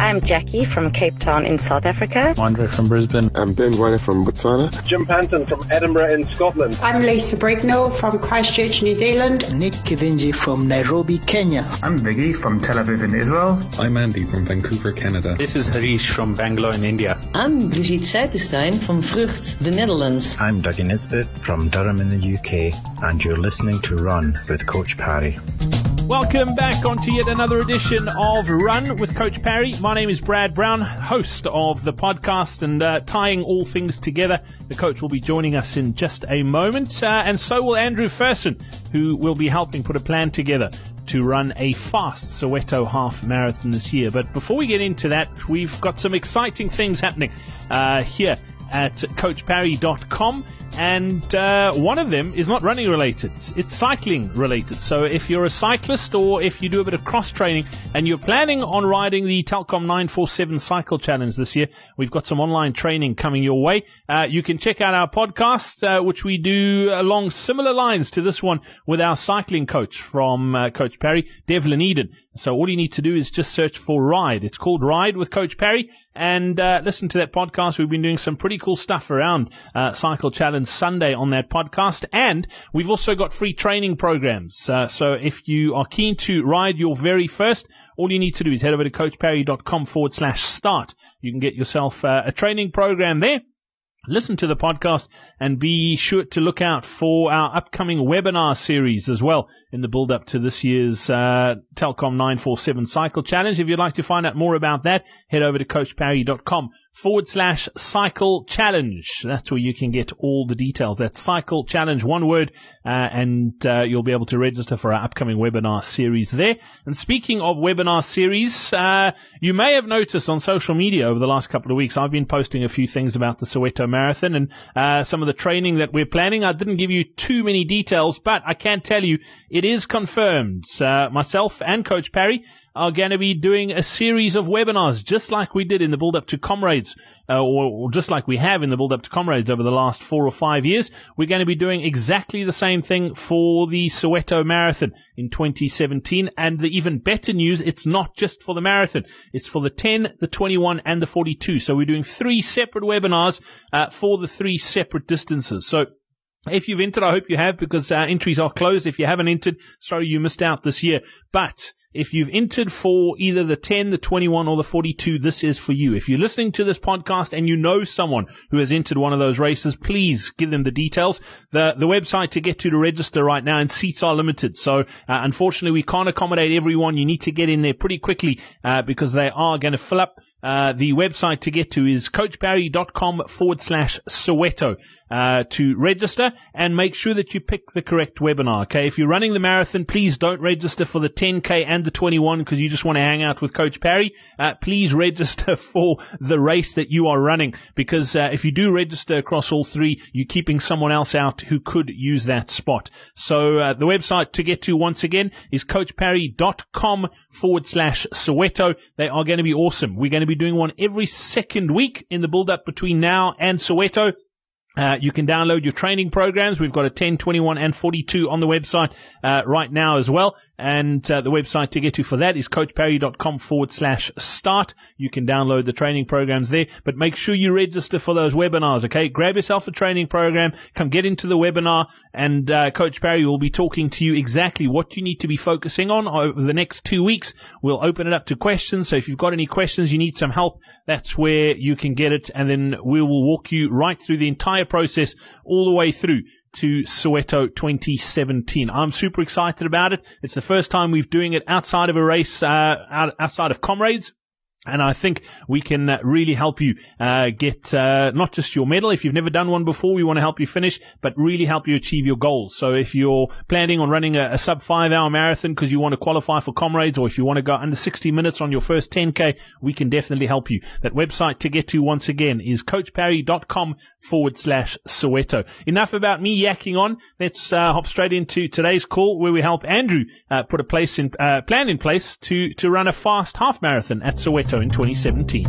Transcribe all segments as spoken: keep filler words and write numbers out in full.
I'm Jackie from Cape Town in South Africa. Andre from Brisbane. I'm Ben Weiner from Botswana. Jim Panton from Edinburgh in Scotland. I'm Lisa Brigno from Christchurch, New Zealand. Nick Kivinji from Nairobi, Kenya. I'm Viggy from Tel Aviv in Israel. I'm Andy from Vancouver, Canada. This is Harish from Bangalore in India. I'm Brigitte Seipenstein from Vrucht, the Netherlands. I'm Dougie Nisbet from Durham in the U K, and you're listening to Run with Coach Parry. Welcome back onto yet another edition of Run with Coach Parry. My name is Brad Brown, host of the podcast, and uh, tying all things together. The coach will be joining us in just a moment, uh, and so will Andrew Ferson, who will be helping put a plan together to run a fast Soweto half marathon this year. But before we get into that, we've got some exciting things happening uh, here at coach parry dot com, and uh, one of them is not running related, it's cycling related. So if you're a cyclist or if you do a bit of cross training and you're planning on riding the Telkom nine forty-seven Cycle Challenge this year, we've got some online training coming your way. Uh, you can check out our podcast, uh, which we do along similar lines to this one with our cycling coach from uh, Coach Parry, Devlin Eden. So all you need to do is just search for Ride. It's called Ride with Coach Parry, and uh, listen to that podcast. We've been doing some pretty cool stuff around uh, Cycle Challenge Sunday on that podcast, and we've also got free training programs. Uh, so if you are keen to ride your very first, all you need to do is head over to coach parry dot com forward slash start. You can get yourself uh, a training program there. Listen to the podcast and be sure to look out for our upcoming webinar series as well in the build-up to this year's uh, Telkom nine forty-seven Cycle Challenge. If you'd like to find out more about that, head over to coach parry dot com forward slash cycle challenge. That's where you can get all the details. That's cycle challenge, one word, uh, and uh, you'll be able to register for our upcoming webinar series there. And speaking of webinar series, uh, you may have noticed on social media over the last couple of weeks, I've been posting a few things about the Soweto Marathon and uh, some of the training that we're planning. I didn't give you too many details, but I can tell you it is confirmed. Uh, myself and Coach Parry are going to be doing a series of webinars, just like we did in the build-up to Comrades, uh, or, or just like we have in the build-up to Comrades over the last four or five years. We're going to be doing exactly the same thing for the Soweto Marathon in twenty seventeen. And the even better news, it's not just for the marathon. It's for the ten, the twenty-one, and the forty-two. So we're doing three separate webinars uh, for the three separate distances. So if you've entered, I hope you have, because uh, entries are closed. If you haven't entered, sorry, you missed out this year. But if you've entered for either the ten, the twenty-one, or the forty-two, this is for you. If you're listening to this podcast and you know someone who has entered one of those races, please give them the details. The the website to get to to register right now, and seats are limited. So uh, unfortunately, we can't accommodate everyone. You need to get in there pretty quickly uh, because they are going to fill up. Uh, the website to get to is coach parry dot com forward slash Soweto uh, to register, and make sure that you pick the correct webinar. Okay, if you're running the marathon, please don't register for the ten K and the twenty-one because you just want to hang out with Coach Parry. Uh, please register for the race that you are running, because uh, if you do register across all three, you're keeping someone else out who could use that spot. So uh, the website to get to once again is coach parry dot com forward slash Soweto. They are going to be awesome. We're going to be doing one every second week in the build-up between now and Soweto. Uh, you can download your training programs. We've got a ten, twenty-one, and forty-two on the website uh, right now as well. And uh, the website to get to for that is coach parry dot com forward slash start. You can download the training programs there, but make sure you register for those webinars, okay? Grab yourself a training program, come get into the webinar, and uh, Coach Parry will be talking to you exactly what you need to be focusing on over the next two weeks. We'll open it up to questions, so if you've got any questions, you need some help, that's where you can get it, and then we will walk you right through the entire process all the way through to Soweto twenty seventeen. I'm super excited about it. It's the first time we're doing it outside of a race, uh, out, outside of Comrades. And I think we can uh, really help you uh, get uh, not just your medal. If you've never done one before, we want to help you finish, but really help you achieve your goals. So if you're planning on running a, a sub five hour marathon because you want to qualify for Comrades, or if you want to go under sixty minutes on your first ten K, we can definitely help you. That website to get to once again is coach parry dot com forward slash Soweto. Enough about me yakking on. Let's uh, hop straight into today's call, where we help Andrew uh, put a place in uh, plan in place to to run a fast half marathon at Soweto in twenty seventeen.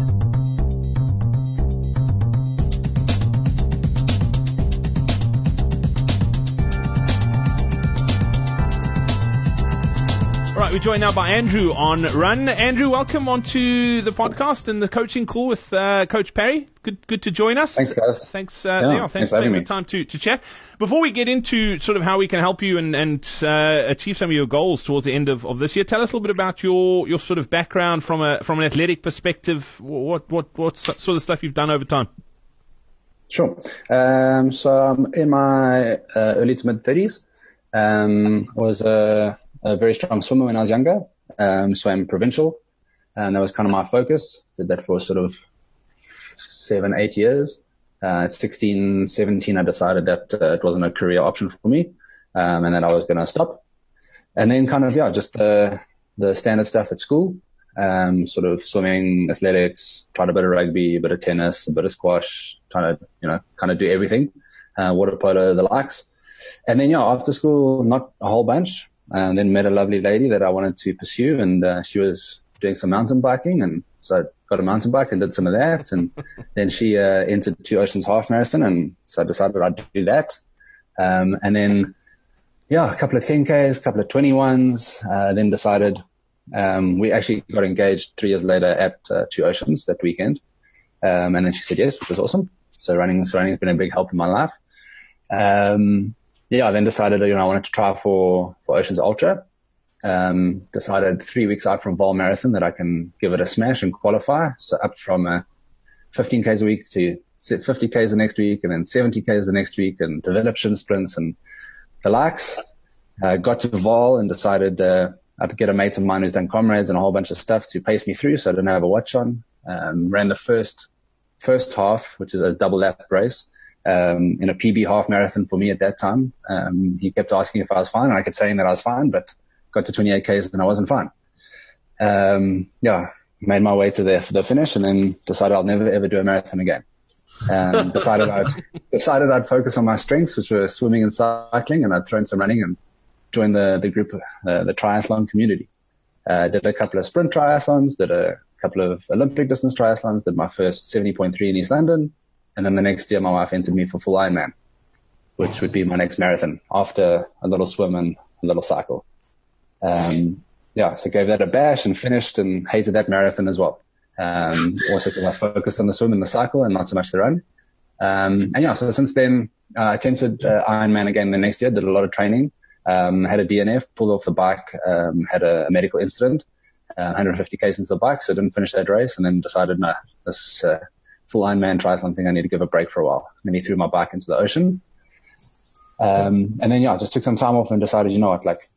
Right, we're joined now by Andrew on Run. Andrew, welcome onto the podcast and the coaching call with uh, Coach Parry. Good, good to join us. Thanks, guys. Thanks, uh, yeah, yeah, thanks, thanks for taking me. the time to, to chat. Before we get into sort of how we can help you and, and uh, achieve some of your goals towards the end of, of this year, tell us a little bit about your, your sort of background from a from an athletic perspective. What what what sort of stuff you've done over time? Sure. Um, so I'm in my uh, early to mid thirties. Um, was a, a very strong swimmer when I was younger. Um, swam provincial, and that was kind of my focus. Did that for sort of seven, eight years. Uh, at sixteen, seventeen, I decided that uh, it wasn't a career option for me, um, and that I was going to stop. And then kind of, yeah, just the, the standard stuff at school, um, sort of swimming, athletics, tried a bit of rugby, a bit of tennis, a bit of squash, trying to, you know, kind of do everything, uh, water polo, the likes. And then, yeah, after school, not a whole bunch, and then met a lovely lady that I wanted to pursue, and uh, she was doing some mountain biking, and so I got a mountain bike and did some of that, and then she uh, entered Two Oceans Half Marathon, and so I decided I'd do that. Um, and then, yeah, a couple of ten Ks, a couple of twenty-ones, uh, then decided, um, we actually got engaged three years later at uh, Two Oceans that weekend. Um, and then she said yes, which was awesome. So running, so running has been a big help in my life. Um, yeah, I then decided, you know, I wanted to try for, for Oceans Ultra. Um, decided three weeks out from Vaal Marathon that I can give it a smash and qualify. So up from uh, fifteen Ks a week to fifty Ks the next week, and then seventy Ks the next week, and develop shin sprints and the likes. Uh, got to Vaal and decided uh, I'd get a mate of mine who's done comrades and a whole bunch of stuff to pace me through, so I didn't have a watch on. Um, ran the first first half, which is a double lap race, um, in a P B half marathon for me at that time. Um, he kept asking if I was fine, and I kept saying that I was fine, but got to twenty-eight Ks and I wasn't fine. Um, yeah, made my way to the, the finish, and then decided I'll never ever do a marathon again. Um, decided I'd, decided I'd focus on my strengths, which were swimming and cycling, and I'd throw in some running and join the, the group, uh, the triathlon community. Uh, did a couple of sprint triathlons, did a couple of Olympic distance triathlons, did my first seventy point three in East London, and then the next year my wife entered me for full Ironman, which would be my next marathon after a little swim and a little cycle. Um, yeah, so gave that a bash and finished, and hated that marathon as well. Um, also because I focused on the swim and the cycle and not so much the run. Um, and yeah, so since then, uh, I attempted uh, Ironman again the next year, did a lot of training, um, had a D N F, pulled off the bike, um, had a, a medical incident, uh, one hundred fifty Ks into the bike, so didn't finish that race, and then decided, no, this, uh, full Ironman triathlon thing, I need to give a break for a while. And then he threw my bike into the ocean. Um, and then yeah, I just took some time off and decided, you know what, like,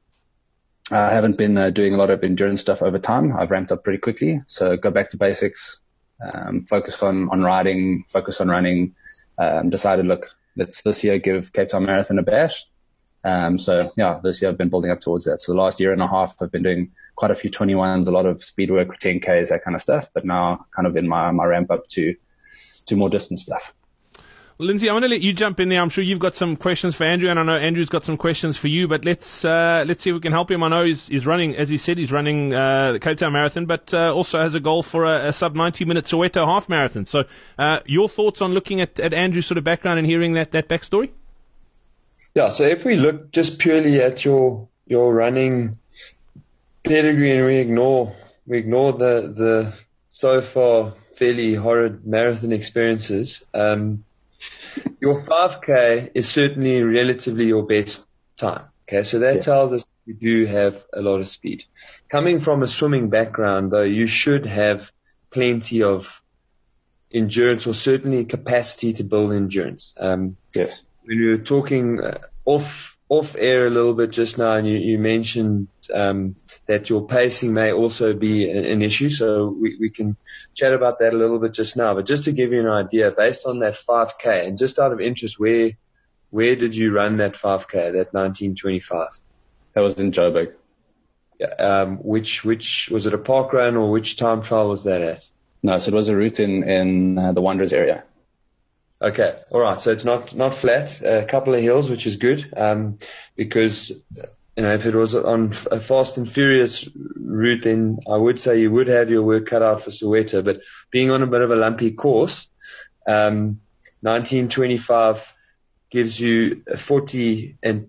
I haven't been uh, doing a lot of endurance stuff over time. I've ramped up pretty quickly. So go back to basics, um, focus on, on riding, focus on running, um, decided, look, let's this year give Cape Town Marathon a bash. Um, so yeah, this year I've been building up towards that. So the last year and a half I've been doing quite a few twenty-ones, a lot of speed work, ten Ks, that kind of stuff. But now kind of in my, my ramp up to, to more distance stuff. Lindsay, I want to let you jump in there. I'm sure you've got some questions for Andrew, and I know Andrew's got some questions for you, but let's uh, let's see if we can help him. I know he's, he's running, as he said, he's running uh, the Cape Town Marathon, but uh, also has a goal for a, a sub ninety minute Soweto half marathon. So uh, your thoughts on looking at, at Andrew's sort of background and hearing that, that backstory? Yeah, so if we look just purely at your your running pedigree and we ignore we ignore the, the so far fairly horrid marathon experiences, um, your five K is certainly relatively your best time. Okay, so that yeah. tells us you do have a lot of speed. Coming from a swimming background, though, you should have plenty of endurance, or certainly capacity to build endurance. Um, yes. When we were talking uh, off off air a little bit just now, and you, you mentioned um, that your pacing may also be an, an issue, so we, we can chat about that a little bit just now. But just to give you an idea, based on that five K, and just out of interest, where where did you run that five K, that nineteen twenty-five? That was in Joburg. Yeah, um, which which was it, a park run, or which time trial was that at? No, so it was a route in in uh, the Wanderers area. Okay, all right. So it's not not flat. A couple of hills, which is good, um, because you know if it was on a fast and furious route, then I would say you would have your work cut out for Soweto. But being on a bit of a lumpy course, um, nineteen twenty-five gives you a forty and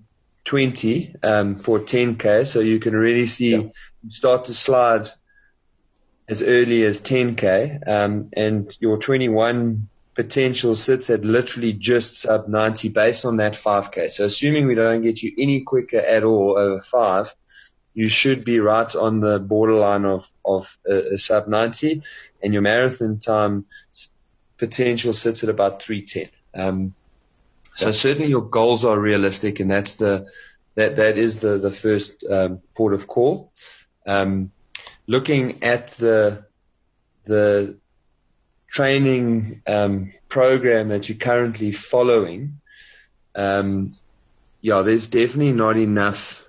twenty um, for ten K, so you can really see yeah. you start to slide as early as ten K, um, and your twenty-one potential sits at literally just sub ninety based on that five K. So assuming we don't get you any quicker at all over five, you should be right on the borderline of, of a, a sub ninety, and your marathon time potential sits at about three ten. Um, so certainly your goals are realistic, and that's the, that, that is the, the first, um, port of call. Um, looking at the, the training, um, program that you're currently following, um, yeah, there's definitely not enough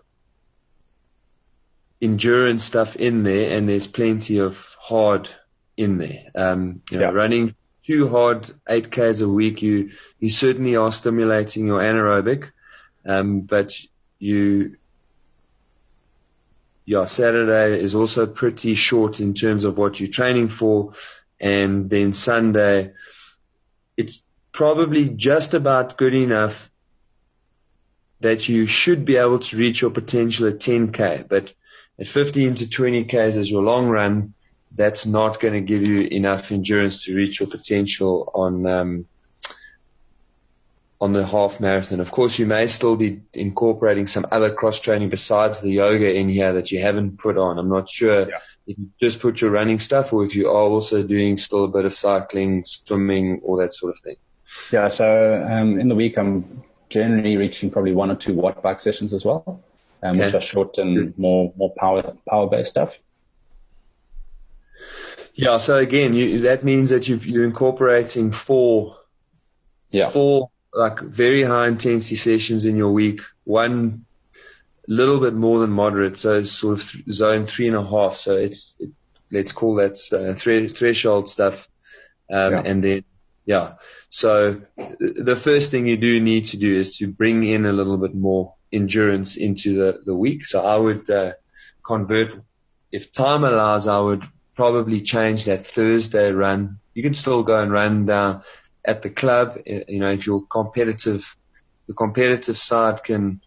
endurance stuff in there, and there's plenty of hard in there. Um, you know, yeah. running too hard eight Ks a week, you, you certainly are stimulating your anaerobic, um, but you, yeah, Saturday is also pretty short in terms of what you're training for, and then Sunday, it's probably just about good enough that you should be able to reach your potential at ten K, but at fifteen to twenty Ks as your long run, that's not going to give you enough endurance to reach your potential on um, on the half marathon. Of course, you may still be incorporating some other cross training besides the yoga in here that you haven't put on. I'm not sure yeah. if you just put your running stuff, or if you are also doing still a bit of cycling, swimming, all that sort of thing. Yeah, so um, in the week I'm generally reaching probably one or two watt bike sessions as well, um, okay. which are short and more more power power based stuff. Yeah, so again, you, that means that you, you're incorporating four, yeah. four like very high intensity sessions in your week. One little bit more than moderate, so sort of th- zone three and a half. So it's it, let's call that uh, thre- threshold stuff, um, yeah. and then yeah. So the first thing you do need to do is to bring in a little bit more endurance into the the week. So I would uh, convert, if time allows, I would probably change that Thursday run. You can still go and run down at the club. You know, if your competitive, the competitive side can,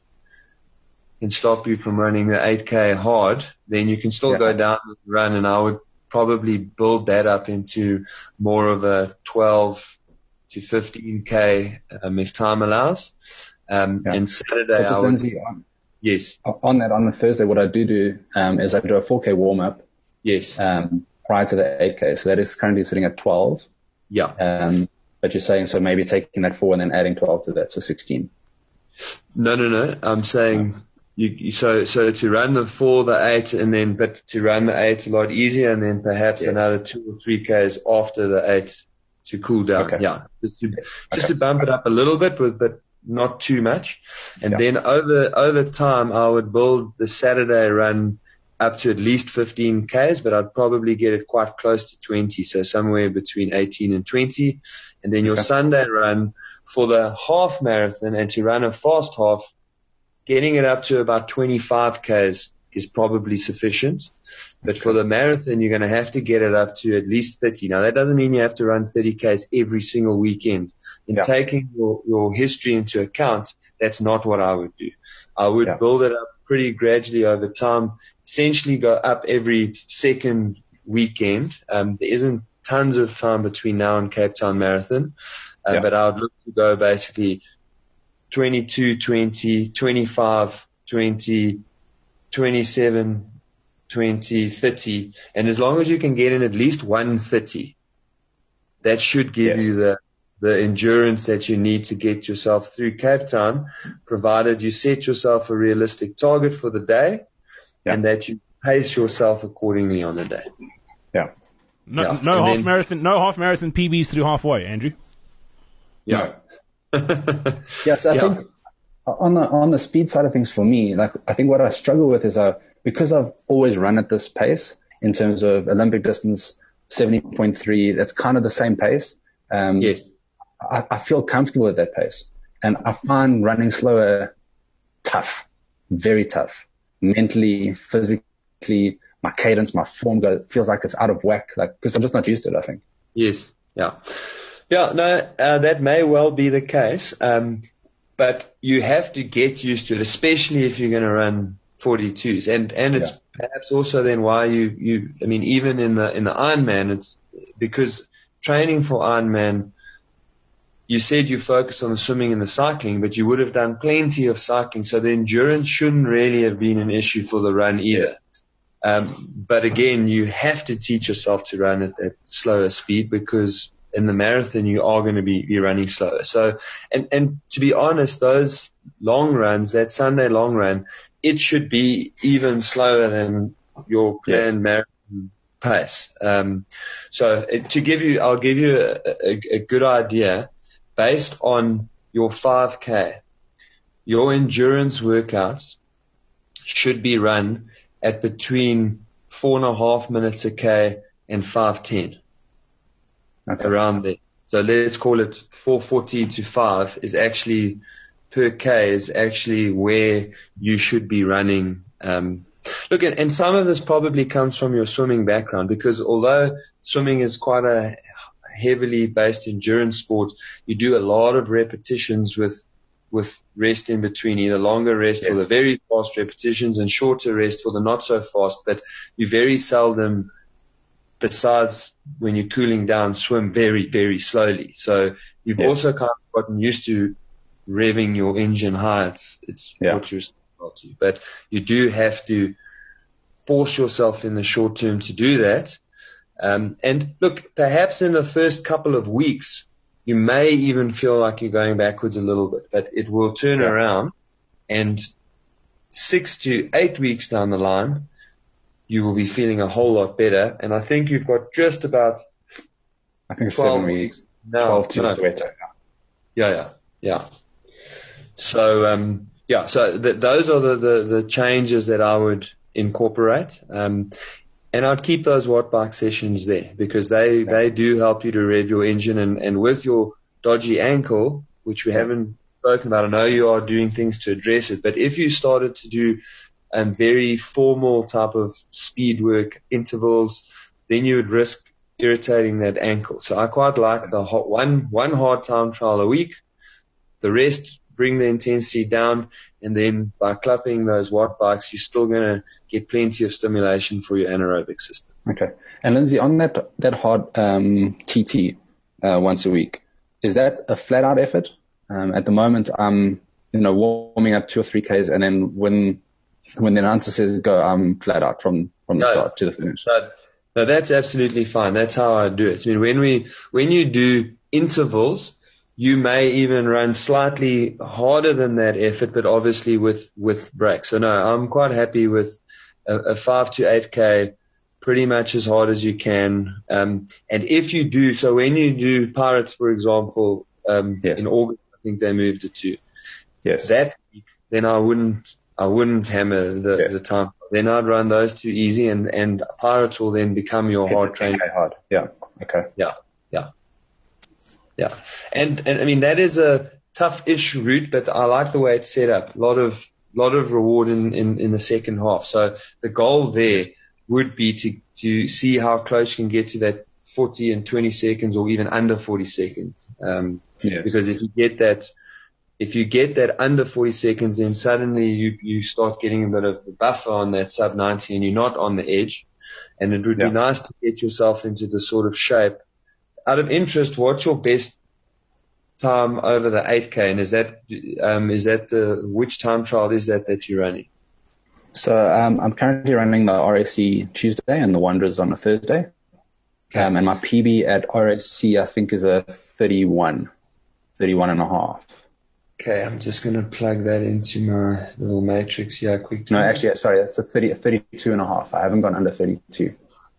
can stop you from running the eight K hard, then you can still yeah. go down and run, and I would probably build that up into more of a twelve to fifteen K, um, if time allows. Um, yeah. and Saturday, so I would, Lindsay, on, yes. On that, on the Thursday, what I do do, um, is I do a four K warm up. Yes. Um, prior to the eight K. So that is currently sitting at twelve. Yeah. Um, but you're saying, so maybe taking that four and then adding twelve to that, so sixteen. No, no, no. I'm saying oh. you, you, so, so to run the four, the eight, and then, but to run the eight a lot easier, and then perhaps yes. another two or three Ks after the eight to cool down. Okay. Yeah. Just to, okay. just to bump it up a little bit, but, but not too much. And yeah. then over, over time, I would build the Saturday run up to at least fifteen Ks, but I'd probably get it quite close to twenty, so somewhere between eighteen and twenty. And then your okay. Sunday run for the half marathon, and to run a fast half, getting it up to about twenty-five Ks is probably sufficient. But for the marathon, you're going to have to get it up to at least thirty. Now, that doesn't mean you have to run thirty Ks every single weekend. In yeah. taking your, your history into account, that's not what I would do. I would yeah. build it up pretty gradually over time, essentially go up every second weekend. Um, there isn't tons of time between now and Cape Town Marathon, uh, yeah. but I would look to go basically twenty-two, twenty, twenty-five, twenty, twenty-seven, twenty, thirty, and as long as you can get in at least one thirty, that should give yes. you the the endurance that you need to get yourself through Cape Town, provided you set yourself a realistic target for the day yeah. and that you pace yourself accordingly on the day. Yeah. No, yeah. no half then, marathon, no half marathon P Bs through halfway, Andrew. Yeah. No. yes, I yeah. think on the on the speed side of things for me, like I think what I struggle with is uh because I've always run at this pace in terms of Olympic distance, seventy point three. That's kind of the same pace. Um, yes. I, I feel comfortable at that pace, and I find running slower tough, very tough, mentally, physically. My cadence, my form goes, feels like it's out of whack, like because I'm just not used to it. I think. Yes. Yeah. Yeah. No, uh, that may well be the case. Um, but you have to get used to it, especially if you're going to run forty-twos. And, and it's yeah. perhaps also then why you, you, I mean, even in the, in the Ironman, it's because training for Ironman, you said you focused on the swimming and the cycling, but you would have done plenty of cycling. So the endurance shouldn't really have been an issue for the run either. Um, but again, you have to teach yourself to run at that slower speed because in the marathon, you are going to be, be running slower. So, and, and to be honest, those long runs, that Sunday long run, it should be even slower than your planned yes. marathon pace. Um, so it, to give you, I'll give you a, a, a good idea based on your five K. Your endurance workouts should be run at between four and a half minutes a K and five ten. Okay. Around there. So let's call it four forty to five is actually per K is actually where you should be running. Um, look, and, and some of this probably comes from your swimming background because although swimming is quite a heavily based endurance sport, you do a lot of repetitions with with rest in between, either longer rest yes. for the very fast repetitions and shorter rest for the not so fast, but you very seldom, besides when you're cooling down, swim very, very slowly. So you've yeah. also kind of gotten used to revving your engine high. It's, it's yeah. what you're supposed to. But you do have to force yourself in the short term to do that. Um, and look, perhaps in the first couple of weeks, you may even feel like you're going backwards a little bit, but it will turn yeah. around, and six to eight weeks down the line, you will be feeling a whole lot better. And I think you've got just about I think seven weeks, now. twelve to no, sweater. Yeah, yeah, yeah. So, um, yeah, so th- those are the, the, the changes that I would incorporate. Um, and I'd keep those watt bike sessions there because they, yeah. they do help you to rev your engine. And, and with your dodgy ankle, which we yeah. haven't spoken about, I know you are doing things to address it, but if you started to do um, very formal type of speed work intervals, then you would risk irritating that ankle. So I quite like the hot one, one hard time trial a week, the rest bring the intensity down, and then by clapping those watt bikes, you're still going to get plenty of stimulation for your anaerobic system. Okay. And Lindsay, on that, that hard um, T T uh, once a week, is that a flat out effort? Um, at the moment, I'm, you know, warming up two or three Ks, and then when, when the announcer says go, I'm flat out from, from the no, start to the finish. No, no, that's absolutely fine. That's how I do it. I mean, when we, when you do intervals, you may even run slightly harder than that effort, but obviously with, with breaks. So no, I'm quite happy with a, a five to eight K, pretty much as hard as you can. Um, and if you do, so when you do Pirates, for example, um, yes. in August, I think they moved it to yes. that week, then I wouldn't, I wouldn't hammer the, yes. the time. Then I'd run those two easy, and, and Pirates will then become your Hit hard training. Hard. Yeah. Okay. Yeah. Yeah. Yeah. And, and I mean, that is a tough-ish route, but I like the way it's set up. A lot of, lot of reward in, in, in the second half. So the goal there would be to, to see how close you can get to that forty and twenty seconds or even under forty seconds. Um, yes. because if you get that, if you get that under forty seconds, then suddenly you, you start getting a bit of a buffer on that sub ninety and you're not on the edge. And it would yeah. be nice to get yourself into the sort of shape. Out of interest, what's your best time over the eight K? And is that, um, is that the, which time trial is that that you're running? So, um, I'm currently running the R S C Tuesday and the Wanderers on a Thursday. Okay. Um, and my P B at R S C, I think, is a thirty-one, thirty-one and a half. Okay. I'm just going to plug that into my little matrix here quickly. No, actually, sorry, that's a thirty, thirty-two and a half. I haven't gone under thirty-two.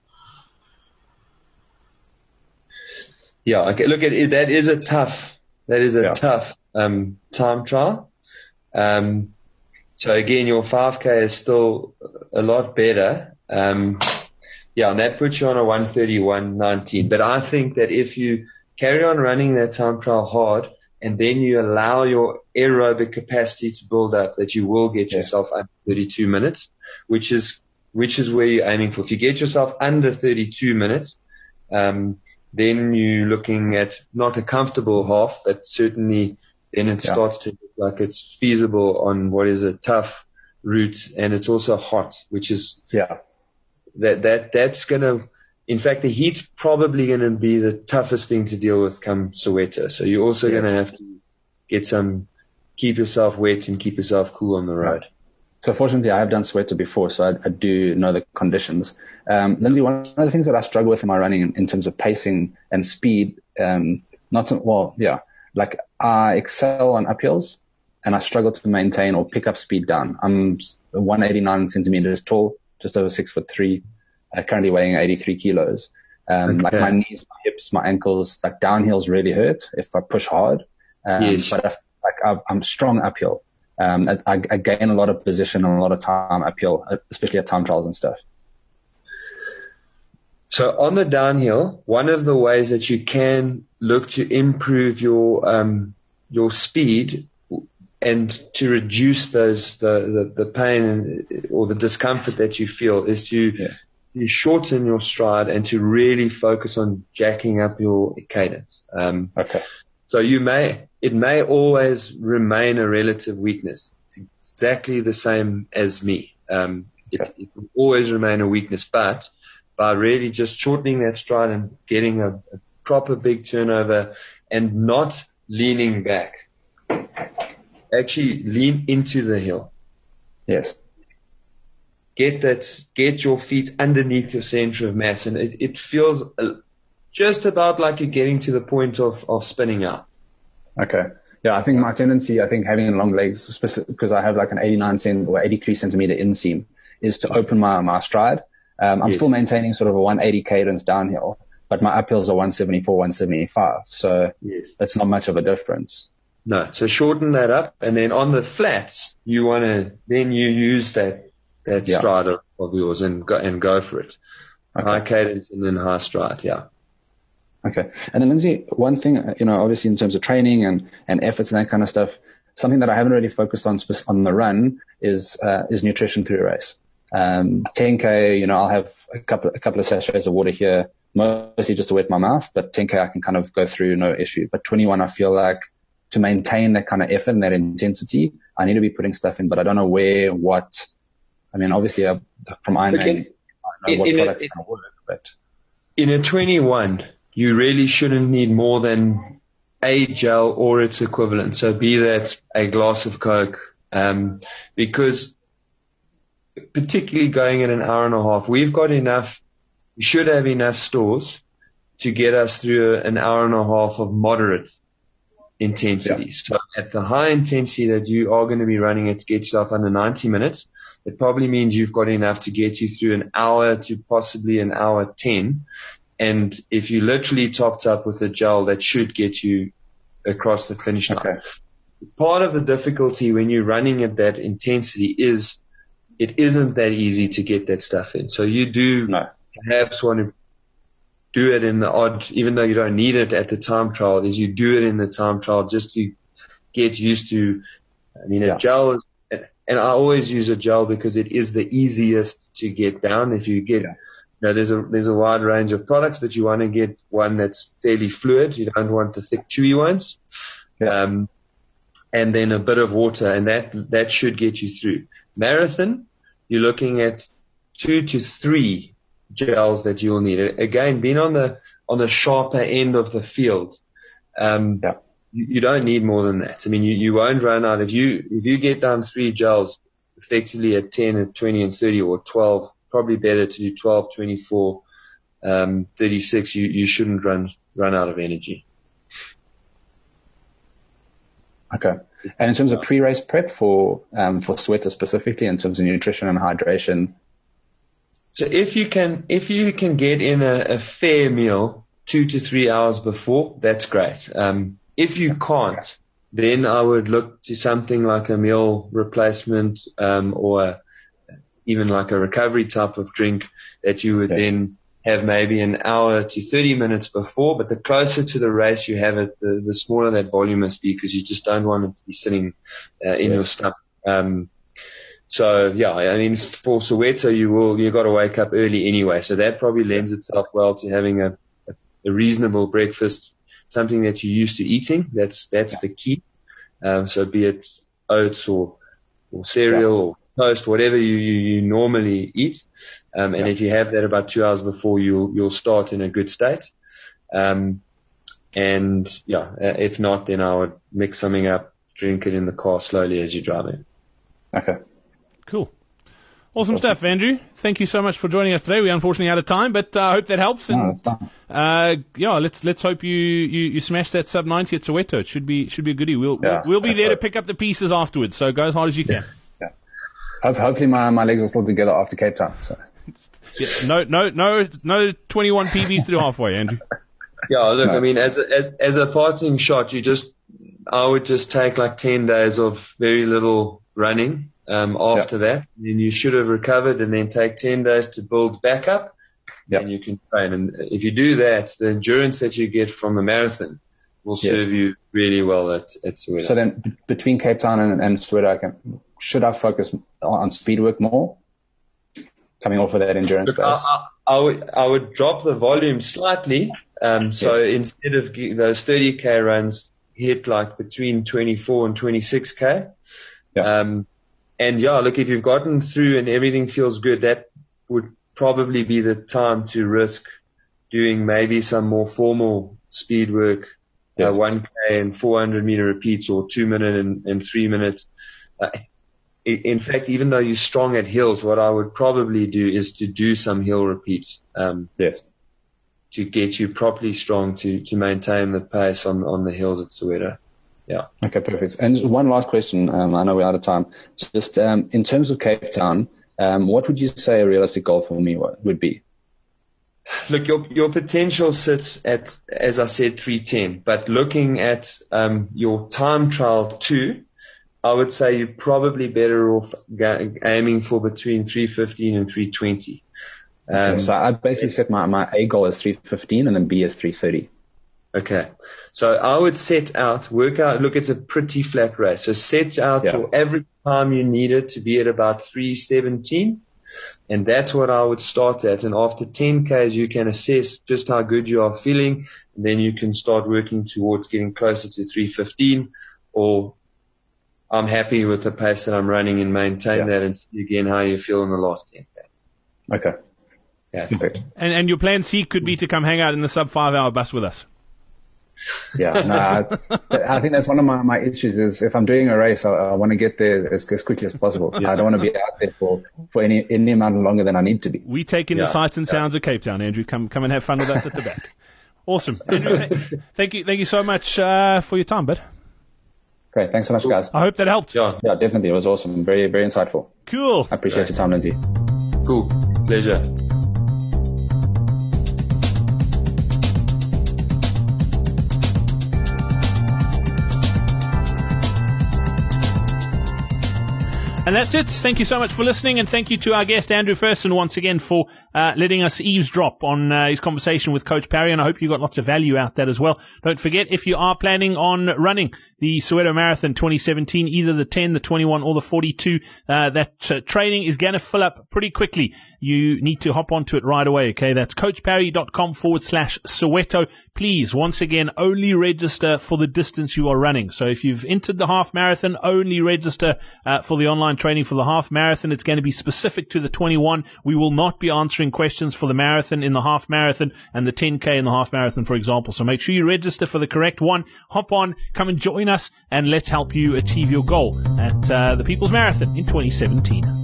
Yeah, okay. Look, at it, that is a tough, that is a yeah. tough um, time trial. Um, so again, your five K is still a lot better. Um, yeah, and that puts you on a one thirty-one nineteen. But I think that if you carry on running that time trial hard, and then you allow your aerobic capacity to build up, that you will get yeah. yourself under thirty-two minutes, which is which is where you're aiming for. If you get yourself under thirty-two minutes, um, then you're looking at not a comfortable half, but certainly then it Yeah. starts to look like it's feasible on what is a tough route, and it's also hot, which is Yeah. that that that's gonna. In fact, the heat's probably going to be the toughest thing to deal with come Soweto. So you're also Yeah. going to have to get some, keep yourself wet and keep yourself cool on the road. So fortunately, I have done Soweto before, so I, I do know the conditions. Um, Lindsay, one of the things that I struggle with in my running in, in terms of pacing and speed, um, not to, well, yeah, like I excel on uphills and I struggle to maintain or pick up speed down. I'm one hundred eighty-nine centimeters tall, just over six foot three. Uh, currently weighing eighty-three kilos. Um, Okay. Like my knees, my hips, my ankles, like downhills really hurt if I push hard. Um, Yes. But if, like I, I'm strong uphill. Um, I, I gain a lot of position and a lot of time uphill, especially at time trials and stuff. So on the downhill, one of the ways that you can look to improve your um, your speed and to reduce those the, the, the pain and, or the discomfort that you feel is to Yeah. to shorten your stride and to really focus on jacking up your cadence. Um, Okay. so you may, it may always remain a relative weakness. It's exactly the same as me. Um, it, it will always remain a weakness, but by really just shortening that stride and getting a, a proper big turnover and not leaning back, actually lean into the hill. Yes. Get that, get your feet underneath your center of mass, and it, it feels uh, just about like you're getting to the point of, of spinning out. Okay. Yeah, I think my tendency, I think having long legs, because I have like an eighty-nine cent or eighty-three centimeter inseam, is to open my, my stride. Um, I'm Yes. still maintaining sort of a one eighty cadence downhill, but my uphills are one seventy-four, one seventy-five. So Yes. that's not much of a difference. No, so shorten that up, and then on the flats, you want to, then you use that, that Yeah. stride of, of yours and go, and go for it. Okay. High cadence and then high stride, yeah. Okay. And then Lindsay, one thing, uh, you know, obviously in terms of training and, and efforts and that kind of stuff, something that I haven't really focused on spec- on the run is, uh, is nutrition pre-race. Um, ten K, you know, I'll have a couple, a couple of sachets of water here, mostly just to wet my mouth, but ten K I can kind of go through, no issue. But twenty-one, I feel like to maintain that kind of effort and that intensity, I need to be putting stuff in, but I don't know where, what, I mean, obviously uh, from Ironman, Okay. I know what In- in a- products are going to work, but In a twenty-one, you really shouldn't need more than a gel or its equivalent. So be that a glass of Coke, um, because particularly going in an hour and a half, we've got enough, we should have enough stores to get us through an hour and a half of moderate intensity. Yeah. So at the high intensity that you are going to be running it to get yourself under ninety minutes, it probably means you've got enough to get you through an hour to possibly an hour ten. And if you literally topped up with a gel, that should get you across the finish line. Okay. Part of the difficulty when you're running at that intensity is it isn't that easy to get that stuff in. So you do no. perhaps want to do it in the odd, even though you don't need it at the time trial, is you do it in the time trial just to get used to, I mean, Yeah. a gel is, and I always use a gel because it is the easiest to get down. If you get, Yeah. you know, there's a, there's a wide range of products, but you want to get one that's fairly fluid. You don't want the thick, chewy ones. Yeah. Um, and then a bit of water, and that, that should get you through. Marathon, you're looking at two to three gels that you'll need. Again, being on the, on the sharper end of the field, um, Yeah. you, you don't need more than that. I mean, you, you won't run out. If you, if you get down three gels effectively at ten, at twenty and thirty or twelve, probably better to do twelve, twenty-four, um, thirty-six, you, you shouldn't run, run out of energy. Okay. And in terms of pre-race prep for, um, for Soweto specifically, in terms of nutrition and hydration. So if you can, if you can get in a, a fair meal two to three hours before, that's great. Um, if you can't, then I would look to something like a meal replacement, um, or even like a recovery type of drink that you would Yeah. then have maybe an hour to thirty minutes before. But the closer to the race you have it, the, the smaller that volume must be, because you just don't want it to be sitting uh, in Yes. your stomach. Um, So yeah, I mean, for Soweto, you will, you got to wake up early anyway. So that probably lends itself well to having a, a, a reasonable breakfast, something that you're used to eating. That's, that's the key. Um, so be it oats or, or cereal yeah. or toast, whatever you, you, you normally eat. Um, and yeah. if you have that about two hours before, you'll, you'll start in a good state. Um, and yeah, if not, then I would mix something up, drink it in the car slowly as you're driving. Okay. Cool. Awesome, awesome stuff, Andrew. Thank you so much for joining us today. We're unfortunately out of time, but I uh, hope that helps. And, no, that's fine. Uh, yeah, let's let's hope you, you, you smash that sub ninety at Soweto. It should be should be a goodie. We'll yeah, we'll, we'll be there right. to pick up the pieces afterwards. So go as hard as you can. Yeah. yeah. Hopefully my, my legs are still together after Cape Town. So. Yeah, no no no no twenty-one P Bs to do halfway, Andrew. Yeah, look, no. I mean, as a, as as a parting shot, you just I would just take like ten days of very little running. Um, after yeah. that, then you should have recovered, and then take ten days to build back up, yep. and you can train. And if you do that, the endurance that you get from a marathon will yes. serve you really well at, at Soweto. So then, b- between Cape Town and, and Soweto, I can, should I focus on speed work more, coming off of that endurance Look, base? I, I, I would I would drop the volume slightly. Um, so yes. instead of those thirty K runs, hit like between twenty-four and twenty-six K. Yeah. Um, And yeah, look, if you've gotten through and everything feels good, that would probably be the time to risk doing maybe some more formal speed work, yes. uh, one K and four hundred meter repeats, or two minute and, and three minutes. Uh, in fact, even though you're strong at hills, what I would probably do is to do some hill repeats, um, yes. to get you properly strong to, to maintain the pace on, on the hills at Soweto. Yeah. Okay, perfect. And just one last question. Um, I know we're out of time. Just um, in terms of Cape Town, um, what would you say a realistic goal for me would be? Look, your your potential sits at, as I said, three ten. But looking at um, your time trial too, I would say you're probably better off ga- aiming for between three fifteen and three twenty. Um, okay, so I basically set my, my A goal as three fifteen and then B as three thirty. Okay. So I would set out, work out, look, it's a pretty flat race. So set out yeah. your average time you needed to be at about three seventeen. And that's what I would start at. And after ten Ks, you can assess just how good you are feeling. And then you can start working towards getting closer to three fifteen, or I'm happy with the pace that I'm running and maintain yeah. that, and see again how you feel in the last ten Ks. Okay. Yeah. Perfect. And, and your plan C could be to come hang out in the sub five hour bus with us. Yeah, no, it's, I think that's one of my, my issues is if I'm doing a race, I, I want to get there as, as quickly as possible. Yeah. I don't want to be out there for, for any, any amount longer than I need to be. We take in yeah. the sights and sounds yeah. of Cape Town, Andrew. Come come and have fun with us at the back. Awesome. Andrew, th- thank you thank you so much uh, for your time, bud. Great. Thanks so much, guys. I hope that helped. Yeah, yeah definitely. It was awesome. Very, very insightful. Cool. I appreciate Great. your time, Lindsay. Cool. Pleasure. And that's it. Thank you so much for listening, and thank you to our guest, Andrew Fersen, once again for uh, letting us eavesdrop on uh, his conversation with Coach Parry, and I hope you got lots of value out that as well. Don't forget, if you are planning on running the Soweto Marathon twenty seventeen, either the ten, the twenty-one, or the forty-two, uh, that uh, training is going to fill up pretty quickly. You need to hop onto it right away, okay? That's coachparry.com forward slash Soweto. Please, once again, only register for the distance you are running. So if you've entered the half marathon, only register uh, for the online training for the half marathon. It's going to be specific to the twenty-one. We will not be answering questions for the marathon in the half marathon and the ten K in the half marathon, for example. So make sure you register for the correct one. Hop on, come and join us, and let's help you achieve your goal at uh, the People's Marathon in twenty seventeen.